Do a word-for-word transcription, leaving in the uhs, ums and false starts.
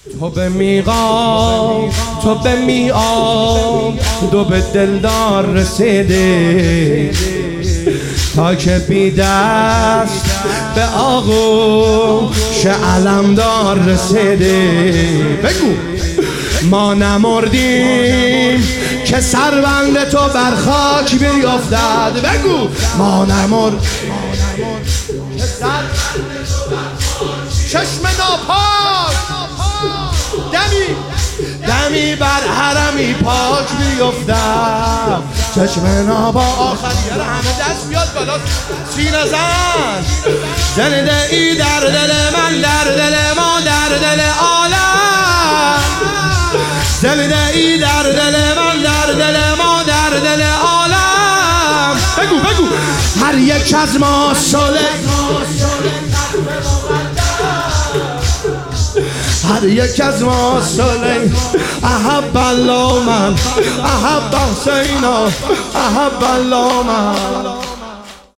تو به میقام تو به میام دو به دلدار رسیده تا که بی دست به آغوش علمدار رسیده. بگو ما نمردیم که سربند تو بر خاک بیفتد. بگو ما نمردیم که سربند تو بر خاک. چشم ناپاک دمی دمی بر حرمی پاک بیفتد. چشم ناپاک آخریه رو همه دست بیاد بالا سینه زن. زنده ای در دل من، در دل ما، در دل عالم. زنده ای در دل من، در دل ما، در دل عالم. بگو بگو هر یک از ما صلح، هر یک از ما صلح. احب الله من، احب حسینا، احب الله من.